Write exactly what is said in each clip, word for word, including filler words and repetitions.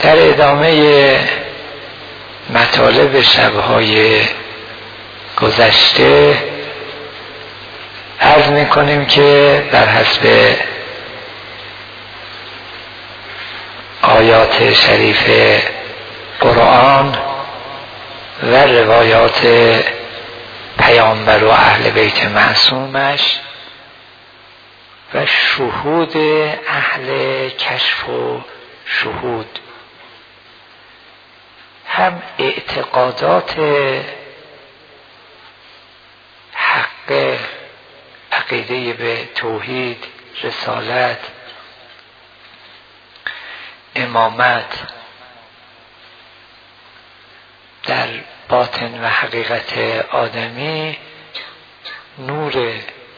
در ادامه مطالب شبهای گذشته عرض میکنیم که بر حسب آیات شریف قرآن و روایات پیامبر و اهل بیت معصومش و شهود اهل کشف و شهود، هم اعتقادات حق، عقیده به توحید، رسالت، امامت در باطن و حقیقت آدمی، نور،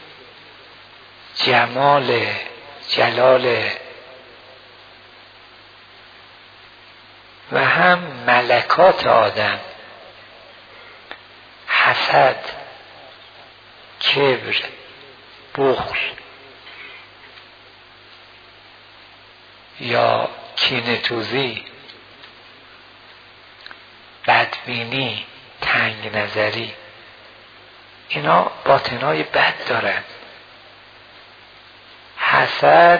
جمال، جلال، و هم ملکات آدم، حسد، کبر، بخل یا کینه‌توزی، بدبینی، تنگ نظری، اینا باطنهای بد دارن. حسد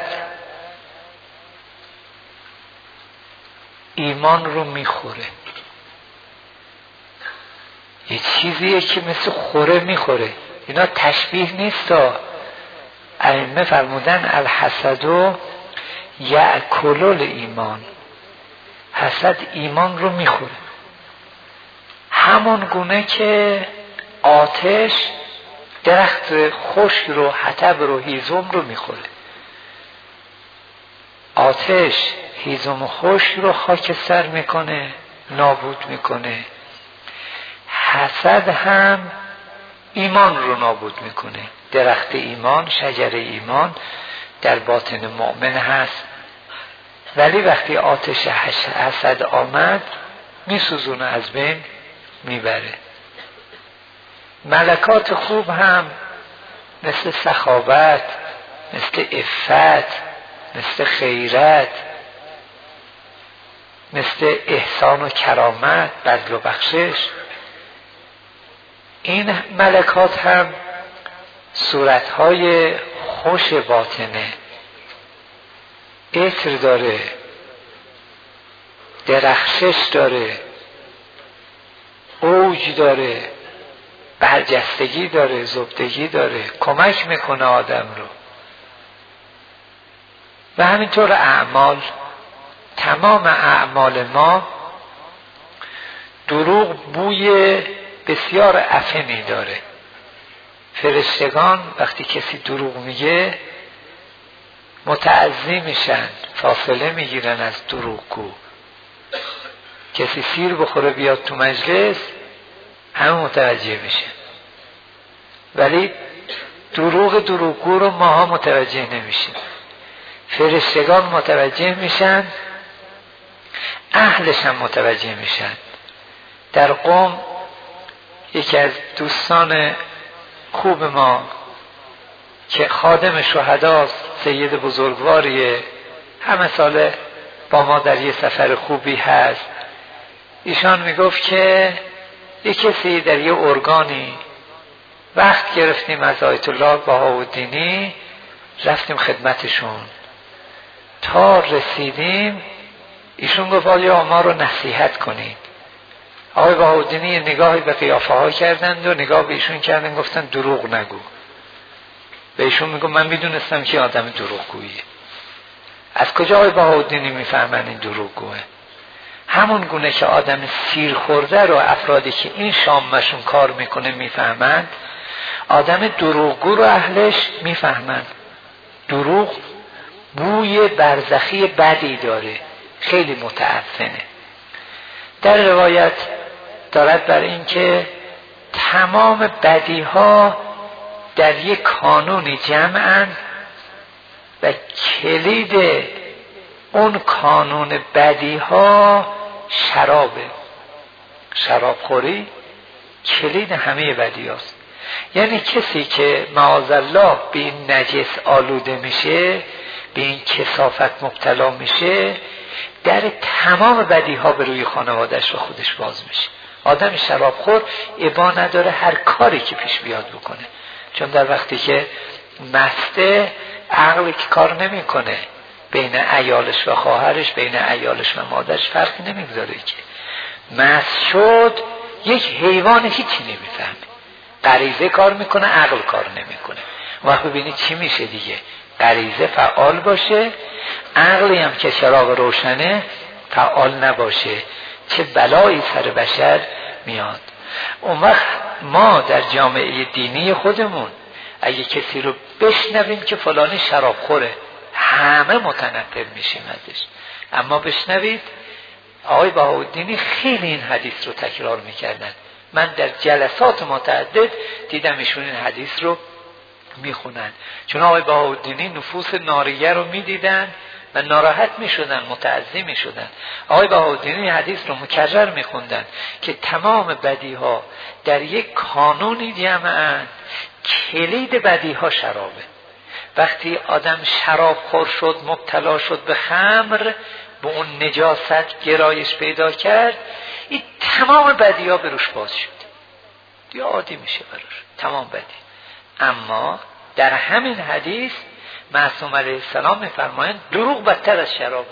ایمان رو میخوره، یه چیزیه که مثل خوره میخوره. اینا تشبیه نیست. ائمه فرمودن الحسد یأکل الایمان، حسد ایمان رو میخوره، همون گونه که آتش درخت خشک رو، حطب رو، هیزم رو میخوره. آتش هیزم خشک رو خاکستر میکنه، نابود میکنه. حسد هم ایمان رو نابود میکنه. درخت ایمان، شجر ایمان در باطن مؤمن هست، ولی وقتی آتش حسد آمد میسوزونه، از بین میبره. ملکات خوب هم مثل سخاوت، مثل عفت، مثل خیرت، مثل احسان و کرامت، بذل و بخشش، این ملکات هم صورتهای خوش باطنه، عطر داره، درخشش داره، اوج داره، برجستگی داره، زبدگی داره، کمک میکنه آدم رو. و همینطور اعمال، تمام اعمال ما دروغ بوی بسیار افنی داره. فرشتگان وقتی کسی دروغ میگه متعظی میشن، فاصله میگیرن از دروغگو. کسی سیر بخوره بیاد تو مجلس همه متوجه میشه، ولی دروغ دروغگو رو ماها متوجه نمیشیم. فرشتگان متوجه میشن، اهلش هم متوجه میشن. در قم یکی از دوستان خوب ما که خادم شهداست، سید بزرگواریه، همه ساله با ما در یه سفر خوبی هست، ایشان میگفت که یه کسی در یه ارگانی وقت گرفتیم از آیت الله بهاءالدینی، رفتیم خدمتشون، تا رسیدیم ایشون گفت آیا ما رو نصیحت کنید. آقای بهاءالدینی نگاهی به قیافه ها کردند و نگاه به ایشون کردن، گفتن دروغ نگو. به ایشون میگم من میدونستم که آدم دروغگویه. از کجا آقای بهاءالدینی میفهمن این دروغگوه؟ همون گونه که آدم سیر خورده رو افرادی که این شامشون کار میکنه میفهمند، آدم دروغگو رو اهلش میفهمند. دروغ بوی برزخی بدی داره، خیلی متعفنه. در روایت دارد بر این که تمام بدی ها در یک کانونی جمعن و کلید اون کانون بدی ها شرابه. شراب خوری کلید همه بدی هاست. یعنی کسی که معاذالله به این نجس آلوده میشه، به این کثافت مبتلا میشه، در تمام بدی ها به روی خانوادهش رو خودش باز میشه. آدم شرابخور ابا نداره هر کاری که پیش بیاد بکنه، چون در وقتی که مسته عقل که کار نمیکنه، بین عیالش و خواهرش، بین عیالش و مادرش فرقی نمیگذاره که مست شد یک حیوان هیچی نمیفهمه، غریزه کار میکنه، عقل کار نمیکنه. وقت ببینید چی میشه دیگه، غریزه فعال باشه، عقلی هم که چراغ روشنه فعال نباشه، چه بلایی سر بشر میاد. اون وقت ما در جامعه دینی خودمون اگه کسی رو بشنویم که فلانی شرابخوره، همه متنفر میشیم ازش. اما بشنوید آقای بهاءالدینی خیلی این حدیث رو تکرار میکردن. من در جلسات متعدد دیدم ایشون این حدیث رو میخونن، چون آقای بهاءالدینی نفوس ناریه رو میدیدن و ناراحت میشدن، متعظی میشدن. آقای بهاءالدینی حدیث رو مکرر میخوندن که تمام بدی ها در یک کانونی جمعن، کلید بدی ها شرابه. وقتی آدم شراب خور شد، مبتلا شد به خمر، به اون نجاست گرایش پیدا کرد، این تمام بدی ها بروش باز شد، دیگه عادی میشه بروش تمام بدی. اما در همین حدیث معصوم علیه السلام میفرمایند دروغ بدتر از شرابه.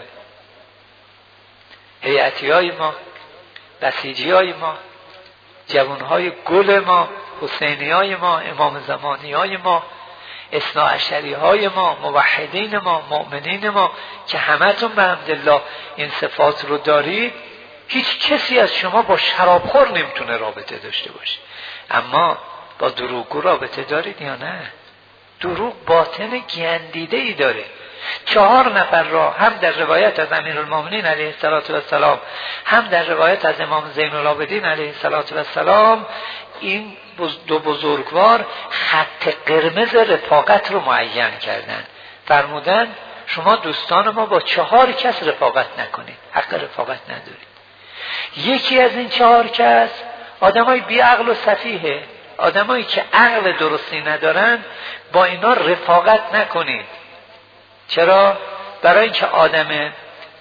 هیئتی های ما، بسیجی های ما، جوان های گل ما، حسینی های ما، امام زمانی های ما، اثنا عشری های ما، موحدین ما، مؤمنین ما که همتون به حمدالله این صفات رو دارید، هیچ کسی از شما با شرابخور نمیتونه رابطه داشته باشه. اما با دروغگو رابطه دارید یا نه؟ دروغ باطن گندیده ای داره. چهار نفر را هم در روایت از امیرالمومنین علیه السلام، هم در روایت از امام زین العابدین علیه السلام، این دو بزرگوار خط قرمز رفاقت رو معین کردن. فرمودن شما دوستان ما با چهار کس رفاقت نکنید، حق رفاقت ندارید. یکی از این چهار کس آدمای بی عقل و سفیه، آدمایی که عقل درستی ندارن، با اینا رفاقت نکنید. چرا؟ برای اینکه آدم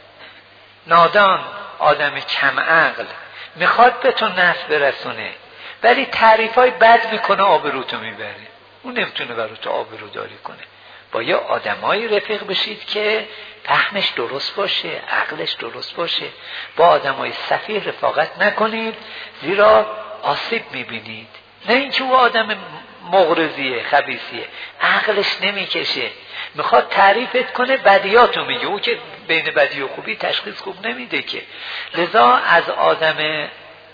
نادان، آدم کم عقل میخواد به تو نفع برسونه، ولی تعریفای بد میکنه، آبروتو میبره. اون نمیتونه برای تو آبرو داری کنه. با یه آدمایی رفیق بشید که فهمش درست باشه، عقلش درست باشه. با آدمای سفیه رفاقت نکنید، زیرا آسیب میبینید. نه اینکه او آدم مغرضیه، خبیثیه، عقلش نمیکشه، میخواد تعریفت کنه، بدیاتو میگه. او که بین بدی و خوبی تشخیص خوب نمیده که. لذا از آدم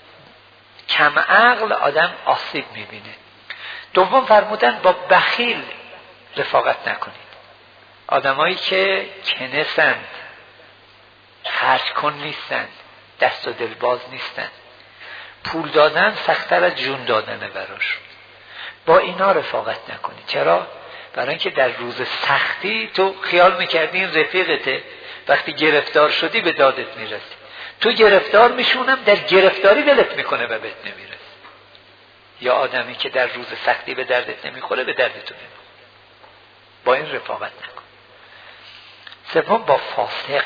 کم عقل آدم آسیب میبینه. دوم فرمودن با بخیل رفاقت نکنید. آدمایی که کنسند، خرج کن نیستند، دست و دل باز نیستند، پول دادن سخت‌تر از جون دادنه براش. با اینا رفاقت نکنید. چرا؟ برای اینکه در روز سختی تو خیال میکردی این رفیقته، وقتی گرفتار شدی به دادت میرسی. تو گرفتار میشونم، در گرفتاری دلت میکنه و بهت نمیرسی. یا آدمی که در روز سختی به دردت نمیخوره، به دردتون نمیخوره. با این رفاقت نکن. سوم با فاسق،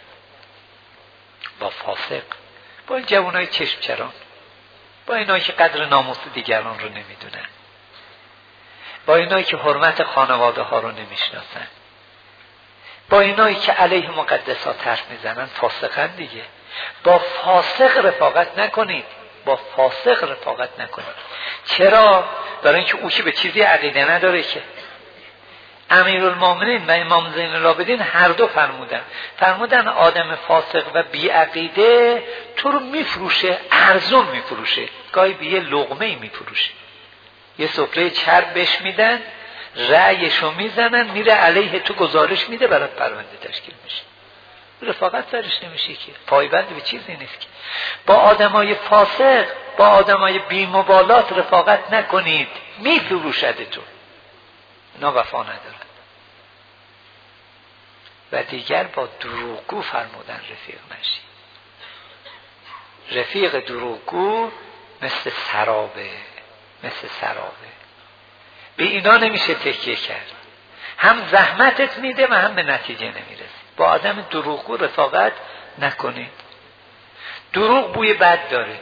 با فاسق، با این جوانای چشم چران، با اینایی که قدر ناموس دیگران رو نمیدونن، با اینایی که حرمت خانواده ها رو نمیشناسن، با اینایی که علیه مقدسات حرف میزنن، فاسقن دیگه. با فاسق رفاقت نکنید، با فاسق رفاقت نکنید. چرا؟ برای اینکه او که به چیزی عقیده نداره. که امیرالمومنین و امام زین العابدین هر دو فرمودن فرمودن آدم فاسق و بی عقیده تو رو میفروشه، ارزون میفروشه، گاهی به یه لقمه میفروشه. یه سفره چرب بهش میدن، رأیشو میزنن، میره علیه تو گزارش میده، برات پرونده تشکیل میشه. رفاقت درش نمیشه که، پایبند به چیزی نیست که. با آدمای فاسق، با آدمای بی مبالات رفاقت نکنید، میفروشدتون. اینا وفا ندارن. و دیگر با دروغگو فرمودن رفیق نشید. رفیق دروغگو مثل سرابه، مثل سرابه. به اینا نمیشه تکیه کرد. هم زحمتت میده و هم به نتیجه نمیرسی. با آدم دروغگو رفاقت نکنید. دروغ بوی بد داره،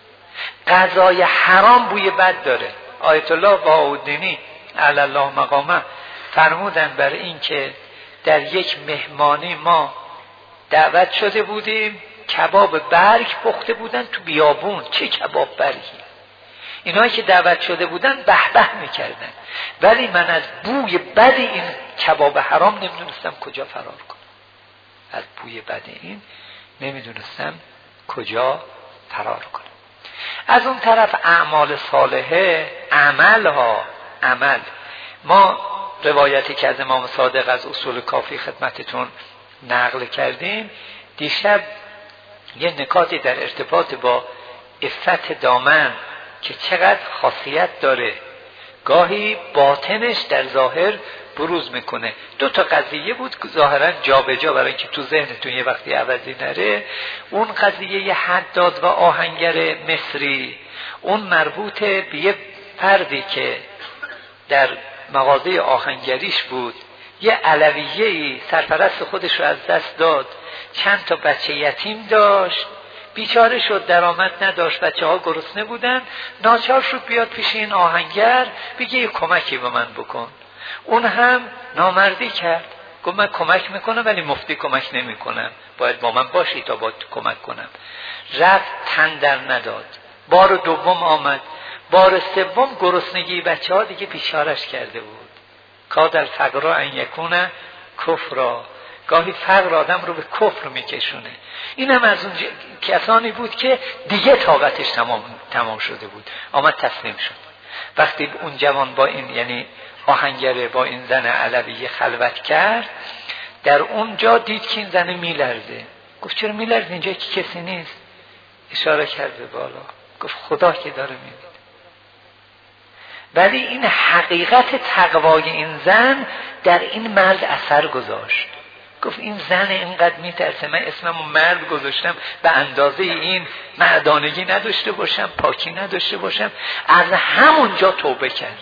غذای حرام بوی بد داره. آیت الله بهاءالدینی علی الله مقامه فرمودن برای این که در یک مهمانی ما دعوت شده بودیم، کباب برگ پخته بودن تو بیابون. چه کباب برگی؟ اینایی که دعوت شده بودن به به میکردن، ولی من از بوی بد این کباب حرام نمیدونستم کجا فرار کنم. از بوی بد این نمیدونستم کجا فرار کنم. از اون طرف اعمال صالحه، عمل ها عمل ما روایتی که از امام صادق از اصول کافی خدمتتون نقل کردیم، دیشب یه نکاتی در ارتباط با عفت دامن که چقدر خاصیت داره، گاهی باطنش در ظاهر بروز میکنه. دو تا قضیه بود که ظاهرا جا به جا برای اینکه تو ذهنتون یه وقتی عوضی نره. اون قضیه یه حداد و آهنگر مصری، اون مربوط به یه فردی که در مغازه آهنگریش بود، یه علویه‌ای سرپرست خودش رو از دست داد، چند تا بچه یتیم داشت، بیچاره شد، درآمد نداشت، بچه ها گرسنه بودن، ناچار شد بیاد پیش این آهنگر بگه یه کمکی به من بکن. اون هم نامردی کرد، گفت من کمک میکنم ولی مفتی کمک نمیکنم، باید با من باشی تا با کمک کنم. رفت، تن در نداد. بار دوم آمد، بار سوم گرسنگی بچه ها دیگه بیچارش کرده بود. کاد الفقر ان یکون کفرا، گاهی فقر آدم رو به کفر میکشونه. این هم از اون کسانی بود که دیگه طاقتش تمام تمام شده بود، آمد تسلیم شد. وقتی اون جوان با این یعنی آهنگره با این زن علویه خلوت کرد، در اونجا دید که این زن میلرزه. گفت چرا میلرزه؟ اینجا که کسی نیست. اشاره کرد به بالا، گفت خدا که داره میبینه. ولی این حقیقت تقوای این زن در این مرد اثر گذاشت. گفت این زن اینقدر میترسه، من اسممو مرد گذاشتم به اندازه این مردانگی نداشته باشم، پاکی نداشته باشم. از همونجا توبه کرد.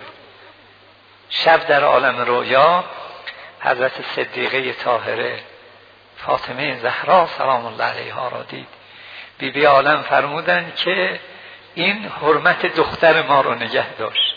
شب در عالم رویا حضرت صدیقه طاهره فاطمه زهرا سلام الله علیها را دید. بی بی عالم فرمودن که این حرمت دختر ما رو نگه داشت،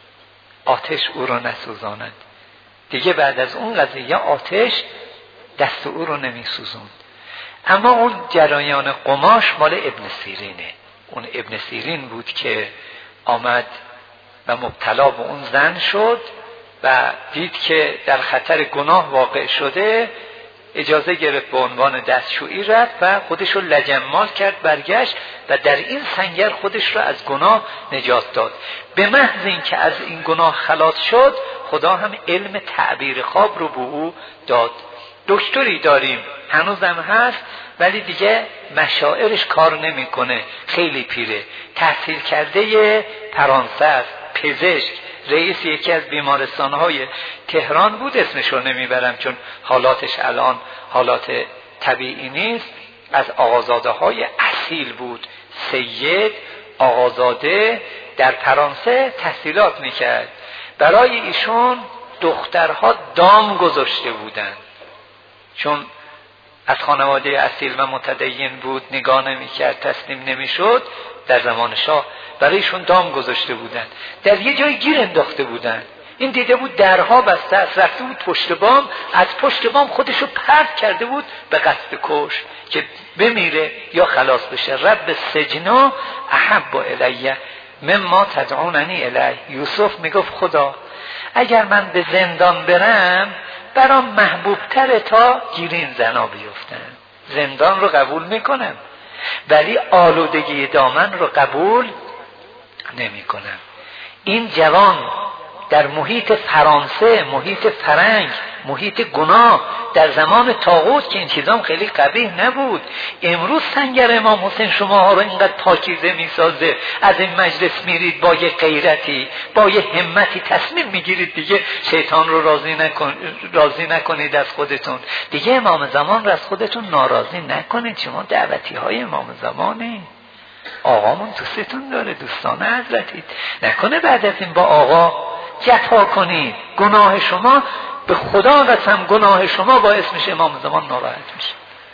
آتش او رو نسوزاند. دیگه بعد از اون قضیه آتش دست او رو نمی سوزوند. اما اون جریان قماش مال ابن سیرینه. اون ابن سیرین بود که آمد و مبتلا به اون زن شد و دید که در خطر گناه واقع شده، اجازه گرفت به عنوان دستشویی رفت و خودش رو لجمال کرد، برگشت و در این سنگر خودش رو از گناه نجات داد. به محض این که از این گناه خلاص شد، خدا هم علم تعبیر خواب رو به او داد. دکتری داریم هنوزم هست ولی دیگه مشاعرش کار نمیکنه، خیلی پیره، تحصیل کرده فرانسه است، پزشک، رئیس یکی از بیمارستانهای تهران بود، اسمش رو نمیبرم چون حالاتش الان حالات طبیعی نیست. از آقازاده های اصیل بود، سید آقازاده در فرانسه تحصیلات میکرد. برای ایشون دخترها دام گذاشته بودن، چون از خانواده اصیل و متدین بود، نگاه نمیکرد، تسلیم نمیشد. در زمان شاه برایشون دام گذاشته بودن، در یه جای گیر انداخته بودن. این دیده بود درها بسته است، رفته بود پشت بام، از پشت بام خودشو پرت کرده بود به قصد کش که بمیره یا خلاص بشه. رب سجنا احب الیه مما تدعوننی الیه. یوسف میگفت خدا اگر من به زندان برم برام محبوب تره تا گیرین زنا بیفتن. زندان رو قبول میکنم ولی آلودگی دامن رو قبول نمی کنم. این جوان در محیط فرانسه، محیط فرنگ، محیط گناه، در زمان طاغوت که این چیزام خیلی قبیح نبود. امروز سنگر امام حسین شما رو اینقدر پاکیزه میسازه، از این مجلس میرید با یه غیرتی، با یه همتی تصمیم میگیرید دیگه شیطان رو راضی نکن راضی نکنید از خودتون، دیگه امام زمان رو از خودتون ناراضی نکنید. شما دعوتی های امام زمانه، آقامون دوستتون داره، دوستان حضرتید، نکنه بعد از این با آقا جفا کنید. گناه شما به خدا قسم، گناه شما باعث میشه امام زمان ناراحت میشه.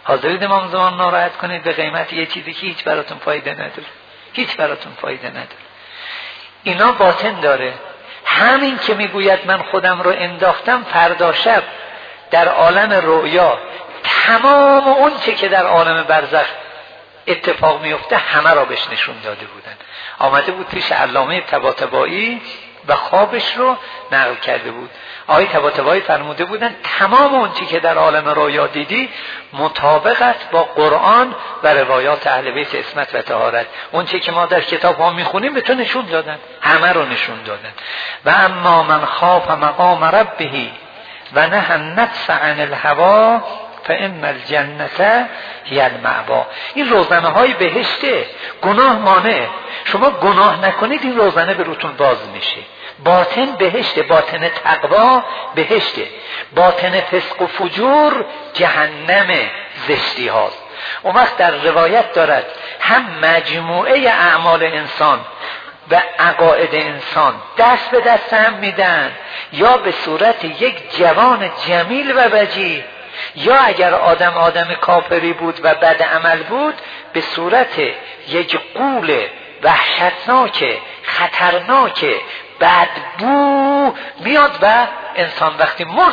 حاضرید امام زمان ناراحت کنید به قیمت یه چیزی که هیچ براتون فایده نداره، هیچ براتون فایده نداره. اینا باطن داره. همین که میگوید من خودم رو انداختم، فردا شب در عالم رؤیا تمام اون چه که در عالم برزخ اتفاق میفته همه را بهش نشون داده بودن. آمده بود پیش علامه طباطبایی و خوابش رو نقل کرده بود. آقای طباطبایی فرموده بودن تمام اون چی که در عالم رؤیا دیدی مطابقت با قرآن و روایات اهل بیت عصمت و طهارت، اون چی که ما در کتاب ها میخونیم به تو نشون دادن، همه رو نشون دادن. و اما من خاف مقام ربه و نهى النفس عن الهوى فإن الجنة هي المأوى. این روزنه های بهشته، گناه مانع. شما گناه نکنید این روزنه به روتون باز میشه. باطن بهشته، باطن تقوا بهشته، باطن فسق و فجور جهنم زشتی هاست. اون وقت در روایت دارد هم مجموعه اعمال انسان و عقاید انسان دست به دست هم میدن، یا به صورت یک جوان جمیل و وجیه، یا اگر آدم آدم کافری بود و بد عمل بود به صورت یک غول وحشتناک خطرناک بدبو میاد و انسان وقتی مرد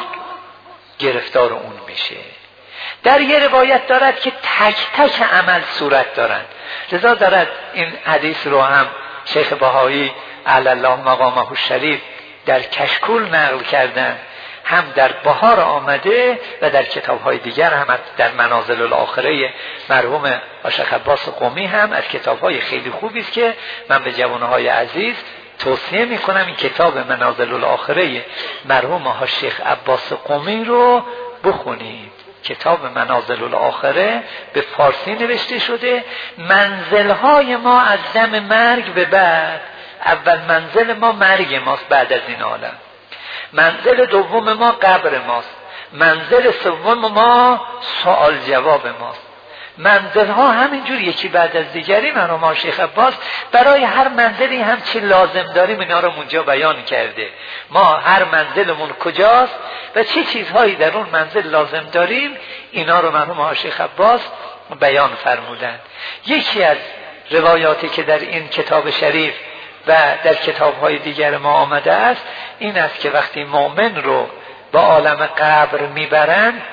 گرفتار اون میشه. در یه روایت دارد که تک تک عمل صورت دارند. لذا دارد این حدیث رو هم شیخ بهایی علی الله مقامه الشریف در کشکول نقل کردن، هم در بهار آمده و در کتاب‌های دیگر هم در منازل الاخره مرحوم شیخ عباس قمی هم از کتاب‌های خیلی خوبی است که من به جوانهای عزیز توصیه میکنم این کتاب منازل الاخره مرحوم شیخ عباس قمی رو بخونید. کتاب منازل الاخره به فارسی نوشته شده. منزل‌های ما از دم مرگ به بعد، اول منزل ما مرگ ماست بعد از این عالم، منزل دوم ما قبر ماست، منزل سوم ما سوال جواب ماست. منزل ها همینجور یکی بعد از دیگری مرحوم شیخ عباس برای هر منزلی هم چی لازم داریم اینا رو اونجا بیان کرده. ما هر منزلمون کجاست و چه چیزهایی در اون منزل لازم داریم اینا رو مرحوم شیخ عباس بیان فرمودند. یکی از روایاتی که در این کتاب شریف و در کتاب‌های دیگر ما آمده است این است که وقتی مؤمن رو به عالم قبر میبرن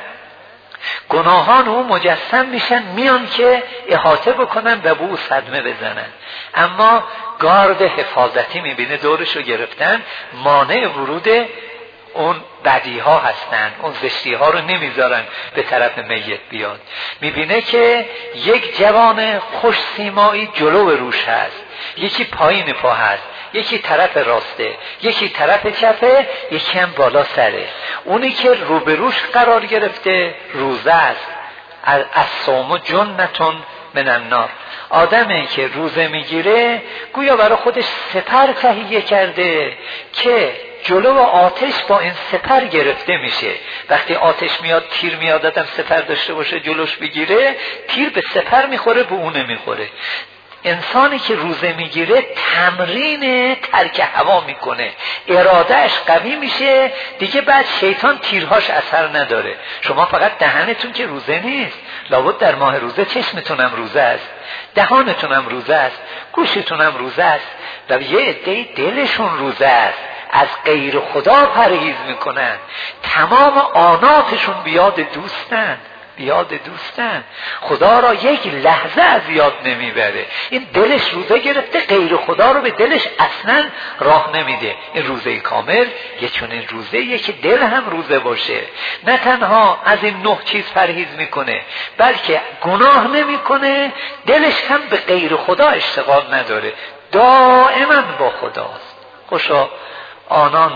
گناهان او مجسم میشن، میان که احاطه بکنن و به او صدمه بزنن، اما گارد حفاظتی میبینه دورش رو گرفتن، مانع ورود اون بدی ها هستن، اون زشتی ها رو نمیذارن به طرف میت بیاد. میبینه که یک جوان خوش سیمایی جلو روش هست، یکی پایین پا هست، یکی طرف راسته، یکی طرف چپه، یکی هم بالا سره. اونی که روبروش قرار گرفته روزه است. از صوم جنتون من النار. آدمی که روزه میگیره گویا برای خودش سپر تهیه کرده که جلو آتش با این سپر گرفته میشه. وقتی آتش میاد تیر میاد آدم سپر داشته باشه جلوش بگیره، تیر به سپر میخوره به اونه میخوره. انسانی که روزه میگیره تمرین ترک هوا میکنه، ارادهش قوی میشه دیگه، بعد شیطان تیرهاش اثر نداره. شما فقط دهنتون که روزه نیست، لابد در ماه روزه چشمتونم روزه است، دهانتونم روزه است، گوشتونم روزه است و یه عده دلشون روزه است، از غیر خدا پرهیز میکنن، تمام آناتشون بیاد دوستن بیاد دوستن خدا را یک لحظه از یاد نمیبره. این دلش روزه گرفته، غیر خدا رو به دلش اصلا راه نمیده. این روزه کامل یه چنین روزه که دل هم روزه باشه، نه تنها از این نه چیز پرهیز میکنه بلکه گناه نمیکنه، دلش هم به غیر خدا اشتغال نداره، دائما با خداست. خوشا آنان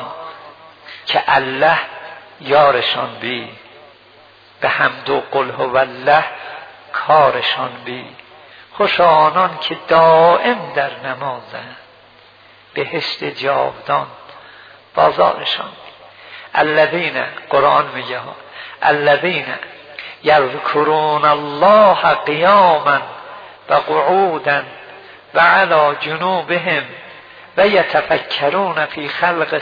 که الله یارشان بی، به حمد و قل هو الله کارشان بی. خوش آنان که دائم در نمازند، بهشت جاودان بازارشان بی. الذین، قرآن میگه ها، الذین یذکرون الله قیاما و قعودا و علی جنوبهم و یتفکرون فی خلق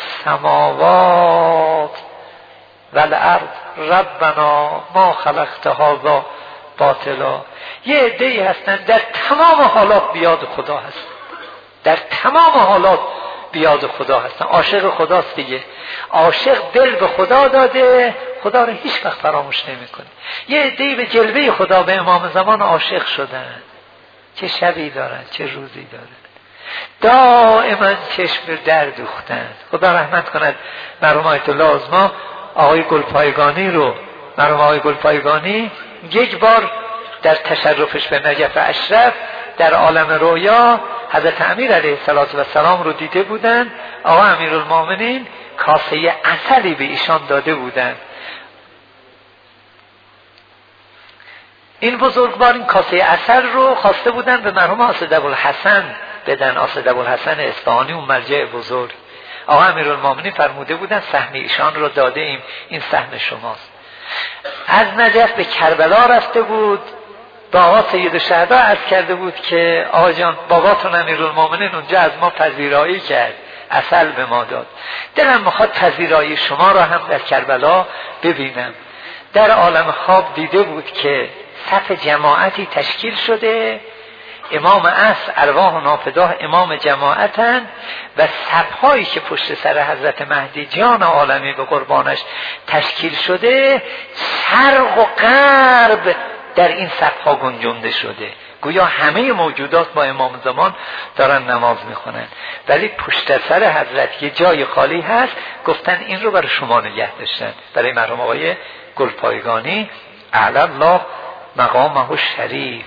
السماوات والارض ربنا ما خلقت هذا باطلا. یه عده‌ای هستن در تمام حالات بیاد خدا هست، در تمام حالات بیاد خدا هستن. عاشق خداست دیگه. عاشق دل به خدا داده، خدا رو هیچ وقت فراموش نمیکنه. یه عده‌ای به جلوه خدا به امام زمان عاشق شدن، چه شبی دارن چه روزی دارن، دائما چشم در دوختن. خدا رحمت کند مرحوم آیت الله عظما آقای گلپایگانی رو. مرحوم آقای گلپایگانی یک بار در تشرفش به نجف اشرف در عالم رویا حضرت امیر علیه السلام رو دیده بودن. آقا امیرالمومنین کاسه عسلی به ایشان داده بودن. این بزرگوار این کاسه عسل رو خواسته بودن به مرحوم اسد ابوالحسن بدن. اسد ابوالحسن اصفهانی اون مرجع بزرگ. آقا امیرالمومنین فرموده بودن سهم ایشان رو داده ایم، این سهم شماست. از نجف به کربلا رفته بود، با آقا سید الشهدا عرض کرده بود که آقا جان باباتون امیرالمومنین اونجا از ما پذیرایی کرد، عسل به ما داد، دلم میخواد پذیرایی شما را هم در کربلا ببینم. در عالم خواب دیده بود که صف جماعتی تشکیل شده، امام عصر ارواح و نافداه امام جماعتن و صفهایی که پشت سر حضرت مهدی جان عالمی به قربانش تشکیل شده، شرق و غرب در این صفها گنجونده شده، گویا همه موجودات با امام زمان دارن نماز میخونن، ولی پشت سر حضرت یه جای خالی هست، گفتن این رو برای شما نگه داشتن، برای مرحوم آقای گلپایگانی اعلی الله مقامه شریف.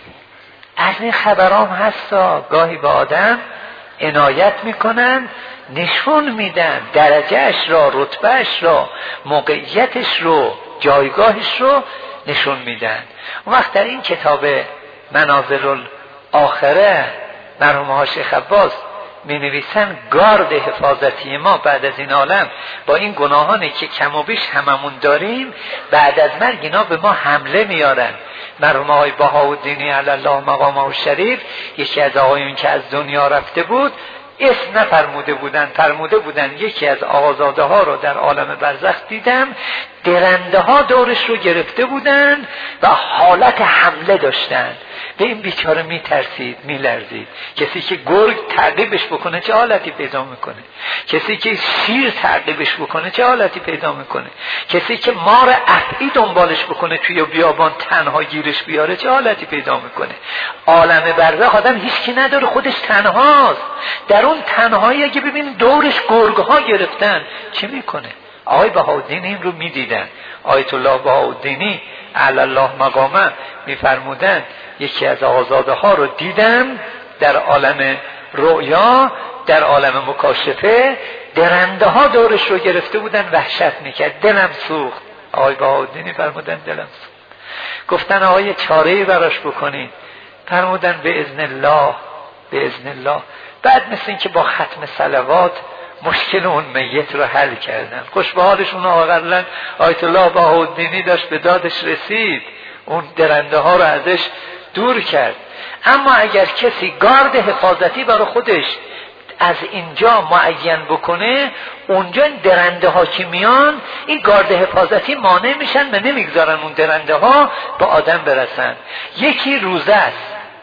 از این خبرام هستا، گاهی به آدم عنایت میکنن، نشون میدن درجهش را، رتبهش را، موقعیتش رو، جایگاهش رو نشون میدن. اون وقت در این کتاب منازل الاخره مرحوم ها شیخ عباس می نویسن گارد حفاظتی ما بعد از این عالم با این گناهانی که کم و بیش هممون داریم، بعد از مرگ اینا به ما حمله میارن. مرحوم های بهاءالدینی علی الله مقامه شریف یکی از آقایون که از دنیا رفته بود اسم نفرموده بودن، فرموده بودن یکی از آقازاده ها رو در عالم برزخ دیدم، درنده ها دورش رو گرفته بودن و حالت حمله داشتن. به این بیچاره می ترسید، می لرزید. کسی که گرگ تعقیبش بکنه چه حالتی پیدا میکنه، کسی که شیر تعقیبش بکنه چه حالتی پیدا میکنه، کسی که مار افعی دنبالش بکنه توی بیابان تنها گیرش بیاره چه حالتی پیدا میکنه. عالم برزخ آدم هیچکی نداره، خودش تنهاست. در اون تنهایی اگه ببین دورش گرگ ها گرفتن چه میکنه؟ آقای بهاءالدین این رو میدیدن. آیت الله بهاءالدینی علی الله مقامه میفرمودن یکی از آقازاده ها رو دیدم در عالم رؤیا، در عالم مکاشفه، درنده ها دورش رو گرفته بودن، وحشت میکرد، دلم سوخت. آقای بهاءالدینی فرمودن دلم سوخت. گفتن آقای چاره‌ای براش بکنین، فرمودن به اذن الله، به اذن الله. بعد مثل این که با ختم صلوات مشکل اون میت رو حل کردن. خوش به حالشون آقا آیت الله بهاءالدینی داشت به دادش رسید، اون درنده ها رو ازش دور کرد. اما اگر کسی گارد حفاظتی برای خودش از اینجا معین بکنه، اونجا درنده ها که میان این گارد حفاظتی مانع میشن و نمیگذارن اون درنده ها به آدم برسن. یکی روزه است،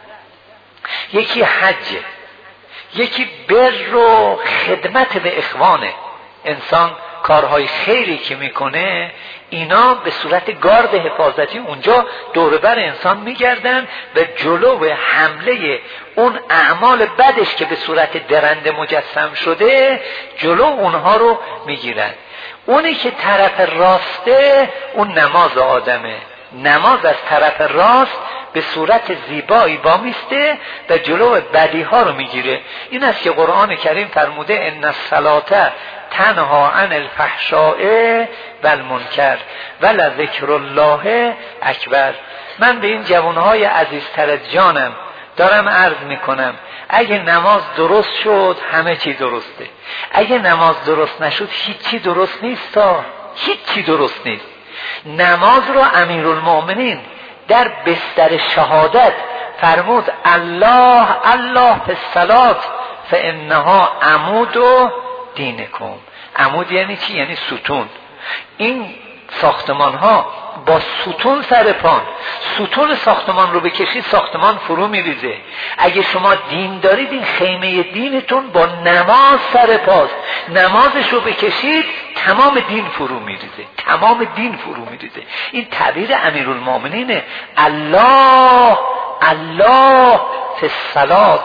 یکی حجه، یکی بر و خدمت به اخوانه. انسان کارهای خیری که میکنه اینا به صورت گارد حفاظتی اونجا دوربر انسان میگردن و جلو حمله اون اعمال بدش که به صورت درنده مجسم شده جلو اونها رو میگیرن. اونی که طرف راسته اون نماز آدمه، نماز از طرف راست به صورت زیبایی با میسته و جلو بدی ها رو میگیره. این است که قرآن کریم فرموده ان الصلاة تنها عن الفحشاء والمنکر ولذکر الله اکبر. من به این جوانهای عزیزتر از جانم دارم عرض میکنم، اگه نماز درست شد همه چی درسته، اگه نماز درست نشد هیچی درست نیست، تا هیچی درست نیست. نماز رو امیرالمومنین در بستر شهادت فرمود الله الله فی الصلاة فانها عمود دینکم. عمود یعنی چی؟ یعنی ستون. این ساختمان ها با ستون سر پان، ستون ساختمان رو بکشید ساختمان فرو میریزه. اگه شما دین دارید این خیمه دینتون با نماز سر پاست، نمازش رو بکشید تمام دین فرو میریزه، تمام دین فرو میریزه. این تعبیر امیرالمومنینه. الله الله فی الصلات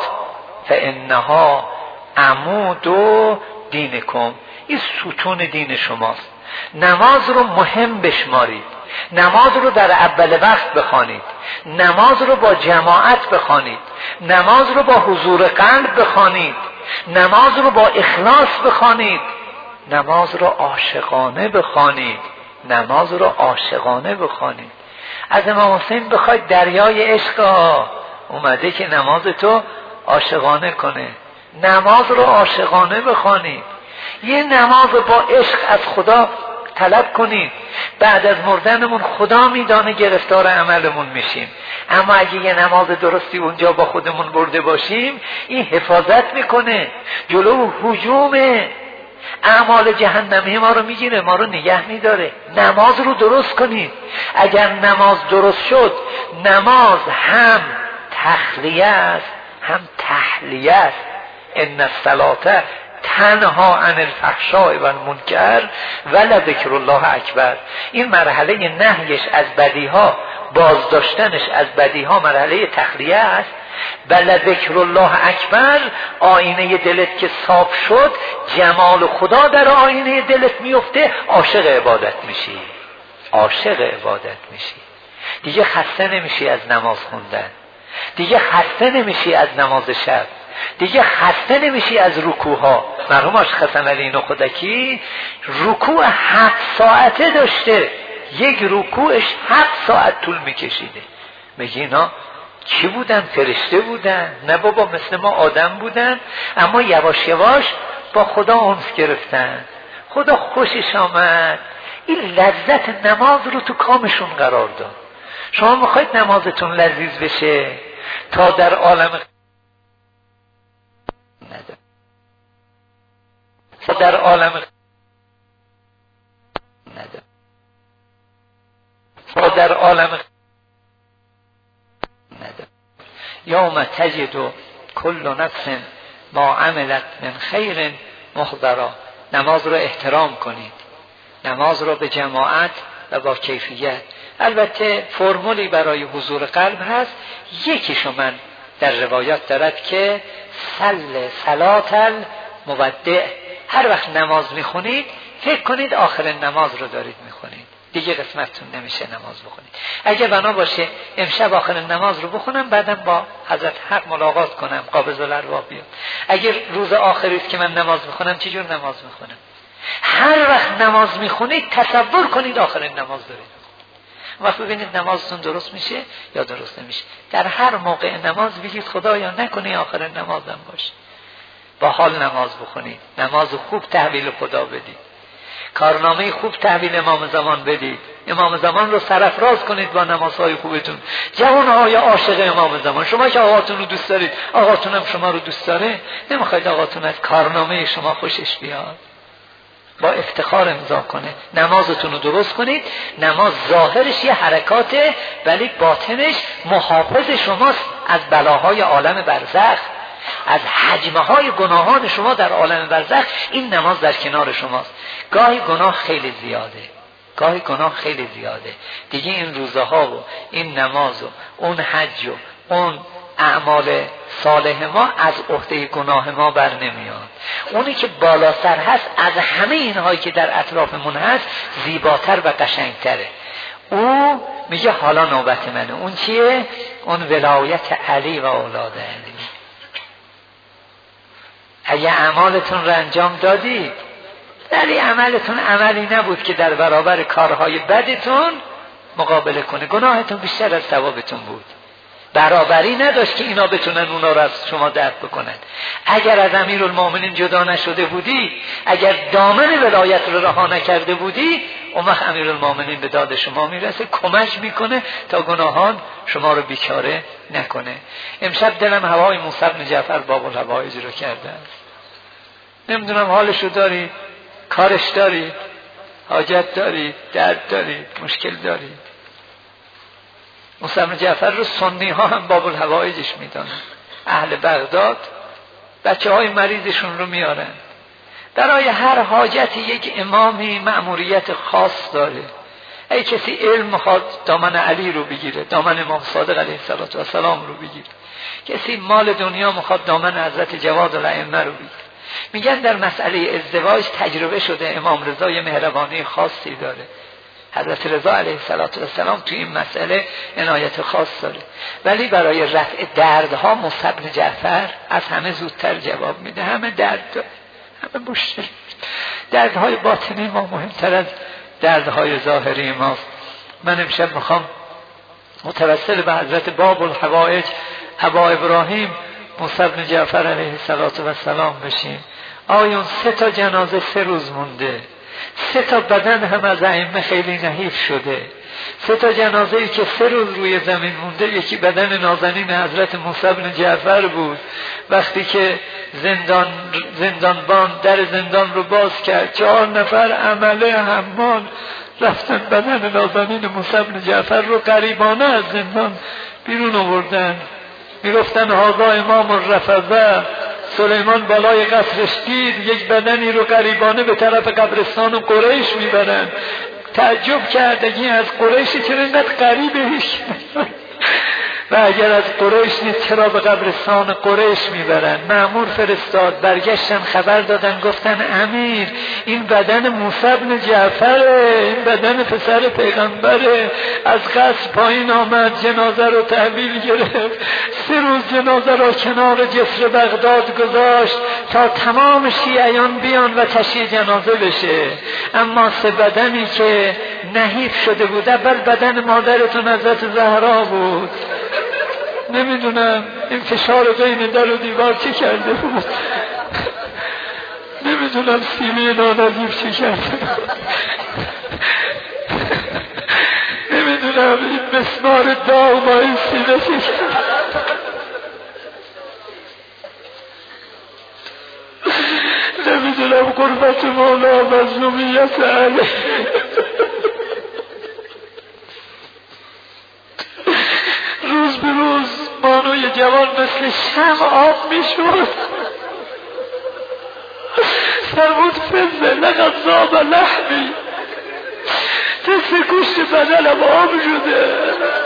فانها عمود دینکم، این ستون دین شماست. نماز رو مهم بشمارید، نماز رو در اول وقت بخوانید، نماز رو با جماعت بخوانید، نماز رو با حضور قلب بخوانید، نماز رو با اخلاص بخوانید، نماز رو عاشقانه بخوانید، نماز رو عاشقانه بخوانید. از امام حسین بخواید دریای عشق اومده که نماز تو عاشقانه کنه، نماز رو عاشقانه بخوانید. یه نماز با عشق از خدا طلب کنید. بعد از مردنمون خدا میدانه گرفتار عملمون میشیم، اما اگه یه نماز درستی اونجا با خودمون برده باشیم این حفاظت میکنه، جلو هجوم اعمال جهنمی ما رو میگیره، ما رو نگه میداره. نماز رو درست کنید. اگر نماز درست شد، نماز هم تخلیه است هم تحلیه است. ان الصلاه تنها عن الفحشاء و المنکر ولذکر الله اکبر. این مرحله نهیش از بدیها، بازداشتنش از بدیها مرحله تخلیه است. ولذکر الله اکبر، آینه دلت که صاف شد، جمال خدا در آینه دلت میفته، عاشق عبادت میشی، عاشق عبادت میشی. دیگه خسته نمیشی از نماز خوندن، دیگه خسته نمیشی از نماز شب، دیگه خسته نمیشی از رکوعها. مرحوم آقا حسن علی نخودکی رکوع هفت ساعته داشته، یک رکوعش هفت ساعت طول میکشیده. میگه اینا چی بودن؟ فرشته بودن؟ نه بابا، مثل ما آدم بودن، اما یواش یواش با خدا انس گرفتن، خدا خوشش آمد، این لذت نماز رو تو کامشون قرار داد. شما میخواید نمازتون لذیذ بشه تا در عالم نداره. در عالم نداره. در عالم نداره. یوم تجد کل نفس ما عملت من خیر محضرا. نماز رو احترام کنید، نماز رو به جماعت و با کیفیت. البته فرمولی برای حضور قلب هست، یکیشو من در روایات دارد که صل صلات المودع. هر وقت نماز میخونید فکر کنید آخرین نماز رو دارید میخونید، دیگه قسمتتون نمیشه نماز بخونید. اگه بنا باشه امشب آخرین نماز رو بخونم، بعدم با حضرت حق ملاقات کنم، قابض الارواح بیاد. اگر روز آخری است که من نماز میخونم، چه جور نماز میخونم؟ هر وقت نماز میخونید تصور کنید آخرین نماز دارید. وقت ببینید نمازتون درست میشه یا درست نمیشه. در هر موقع نماز بگید خدایا نکنه آخرین نمازم باشه. با حال نماز بخونید، نماز خوب تحویل خدا بدید، کارنامه خوب تحویل امام زمان بدید، امام زمان رو سرافراز کنید با نمازهای خوبتون. جوانهای عاشق امام زمان، شما که آقاتون رو دوست دارید، آقاتون هم شما رو دوست داره، نمیخواید آقاتون از کارنامه شما خوشش بیاد؟ با افتخار امضا کنه. نمازتون رو درست کنید. نماز ظاهرش یه حرکاته، ولی باطنش محافظ شماست از بلاهای عالم برزخ، از حجمه های گناهان شما در عالم برزخ. این نماز در کنار شماست. گاهی گناه خیلی زیاده، گاهی گناه خیلی زیاده، دیگه این روزها و این نماز و اون حج و اون اعمال صالح ما از عهده گناه ما بر نمیاد. اونی که بالا سر هست از همه اینهایی که در اطرافمون هست زیباتر و قشنگتره. او میگه حالا نوبت منه. اون چیه؟ اون ولایت علی و اولاد علی. اگه اعمالتون رو انجام دادید، ولی عملتون عملی نبود که در برابر کارهای بدتون مقابله کنه، گناهتون بیشتر از ثوابتون بود، برابری نداشت که اینا بتونن اونا رو از شما درک بکنن. اگر از امیرالمومنین جدا نشده بودی، اگر دامن ولایت رو رها نکرده بودی، اون وقت امیرالمومنین به داد شما میرسه، کمک میکنه تا گناهان شما رو بیچاره نکنه. امشب دلم هوای موسی بن جعفر باب الهوایج رو کرده است. نمیدونم حالشو دارید، کارش دارید، حاجت دارید، درد دارید، مشکل دارید. موسی بن جعفر رو سنی ها هم باب الحوائجش میدانن. اهل بغداد بچه های مریضشون رو میارن. برای هر حاجت یک امامی مأموریت خاص داره. ای کسی علم میخواد دامن علی رو بگیره، دامن امام صادق علیه السلام رو بگیره. کسی مال دنیا میخواد دامن حضرت جواد الائمه رو بگیره. میگن در مسئله ازدواج تجربه شده امام رضا یه مهربانی خاصی داره. حضرت رضا علیه السلام توی این مسئله عنایت خاص داره، ولی برای رفع دردها موسی بن جعفر از همه زودتر جواب میده. همه درد داره، همه مشکل. دردهای باطنی ما مهمتر از دردهای ظاهری ماست. من امشب میخوام متوسل به حضرت باب الحوائج ابا ابراهیم موسی بن جعفر علیه السلام بشیم. آیون سه تا جنازه سه روز مونده، سه تا بدن هم از ائمه خیلی نحیف شده، سه تا جنازه ای که سه روز روی زمین مونده. یکی بدن نازنین حضرت موسی بن جعفر بود، وقتی که زندان زندانبان در زندان رو باز کرد، چهار نفر عمله حمال رفتن بدن نازنین موسی بن جعفر رو غریبانه از زندان بیرون آوردن. میگفتن هذا امام الرفضه. سلیمان بالای قصرش دید یک بدنی رو غریبانه به طرف قبرستان و قریش میبرن. تعجب کرد این از قریش چرا اینقدر غریبه و اگر از قریش نیست چرا به قبرستان قریش میبرن. مأمور فرستاد، برگشتن خبر دادن، گفتن امیر این بدن موسی بن جعفره، این بدن پسر پیغمبره. از قصر پایین آمد، جنازه رو تحویل گرفت، سه روز جنازه رو کنار جسر بغداد گذاشت تا تمام شیعیان بیان و تشییع جنازه بشه. اما سه بدنی که نحیف شده بود، اول بدن مادرتون حضرت زهرا بود، نمیدونم این فشار بین در و دیوار چی کرده بود، نمیدونم سینه نانظیف چی کرده، نمیدونم این مسمار داغ با این سینه چی کرده، نمیدونم قربت مولا مظلومیت علیه. روز به روز بانوی جوان مثل شم آب میشود. فرمود فزه لقد ذاب لحمی، تست گوشت بدنم آب شده.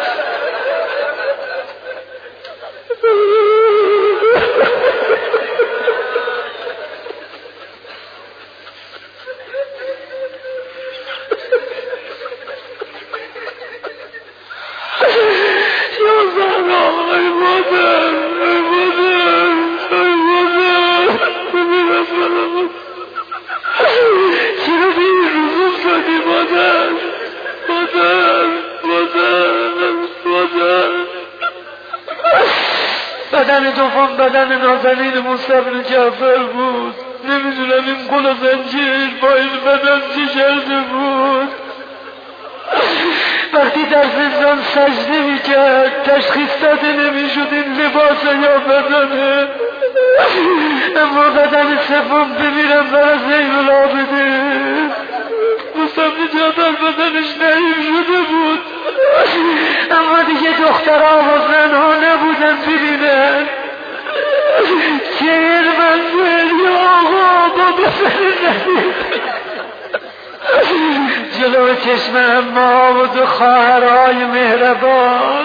بدن دوم بدن نازنین موسی بن جعفر بود. نمیدونم این قل و زنجیر با این بدن چی کرده بود. وقتی در زندان سجده میکرد تشخیص داده نمیشد این لباس یا بدنه. اما بدن سوم بمیرم برای زین العابدین. موسی بن جعفر بدنش نحیف شده بود، اما دیگه دخترها و زنها نبودن ببینن که این منزل یا آقا با بسر ندید جلو چشم اما و دو خواهرهای مهربان.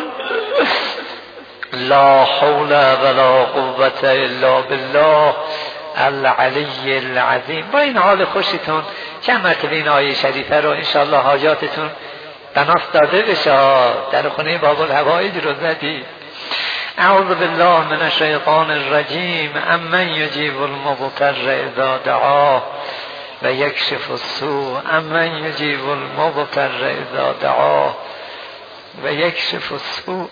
لا حول ولا قوة الا بالله العلی العظیم. با این حال خوشتون چند مرتبه این آیه شریفه رو انشاءالله حاجاتتون بناس داده بشه. در خونه باب الحوائج رو زدید. اعوذ بالله من الشیطان الرجیم. امن یجیب المضطر اذا دعاه و یکشف السوء. امن یجیب المضطر اذا دعاه و یکشف السوء.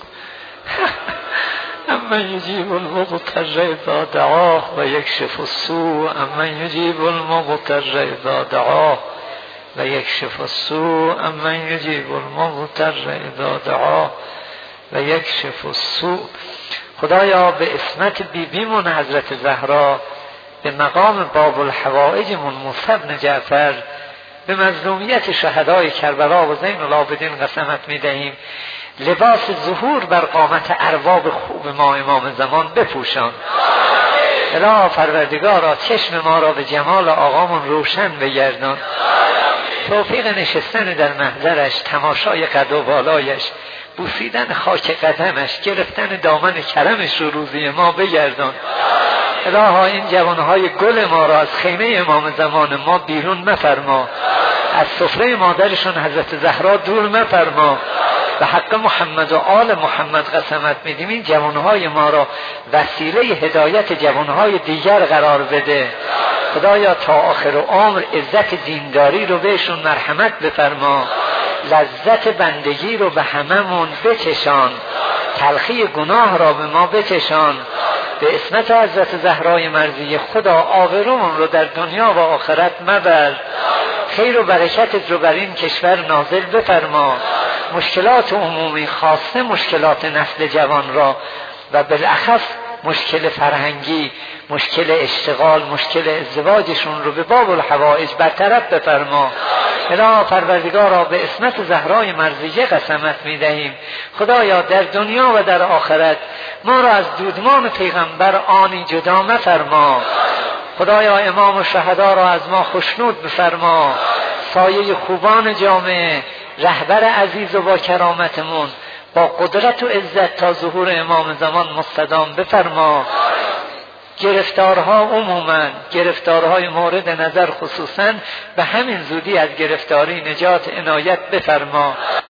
امن یجیب المضطر اذا دعاه و یکشف السوء. امن یجیب المضطر اذا دعاه و یکشف السوء. امن یجیب المضطر اذا دعاه و یکشف السوء. خدایا به اسمت بیبیمون حضرت زهرا، به مقام باب الحوائجمون موسی بن جعفر به مظلومیت شهدای کربلا و زین العابدین قسمت میدهیم لباس ظهور بر قامت ارباب خوب ما امام زمان بپوشان. الها پروردگارا چشم ما را به جمال آقامون روشن بگردان، توفیق نشستن در محضرش، تماشای قد و بالایش، بوسیدن خاک قدمش، گرفتن دامن کرمش رو روزی ما بگردان. الها این جوانهای گل ما را از خیمه امام زمان ما بیرون مفرما، از سفره مادرشون حضرت زهرا دور مفرما. به حق محمد و آل محمد قسمت میدیم این جوانهای ما را وسیله هدایت جوانهای دیگر قرار بده. خدایا تا آخر عمر عزت دینداری رو بهشون مرحمت بفرما، لذت بندگی رو به هممون بچشان، تلخی گناه را به ما بچشان. به اسمت حضرت زهرای مرضیه خدا آبرومون رو در دنیا و آخرت مبر، خیر و برکتت رو بر این کشور نازل بفرما. مشکلات عمومی خاصه مشکلات نسل جوان را و بالاخص مشکل فرهنگی، مشکل اشتغال، مشکل ازدواجشون رو به باب الحوائج برطرف بفرما. الها پروردگارا به اسمت زهرای مرضیه قسمت میدهیم خدایا در دنیا و در آخرت ما را از دودمان پیغمبر آنی جدا مفرما. خدایا امام و شهدا را از ما خشنود بفرما، سایه خوبان جامعه، رهبر عزیز و با کرامتمون با قدرت و عزت تا ظهور امام زمان مستدام بفرما. گرفتارها عموما، گرفتارهای مورد نظر خصوصا به همین زودی از گرفتاری نجات عنایت بفرما.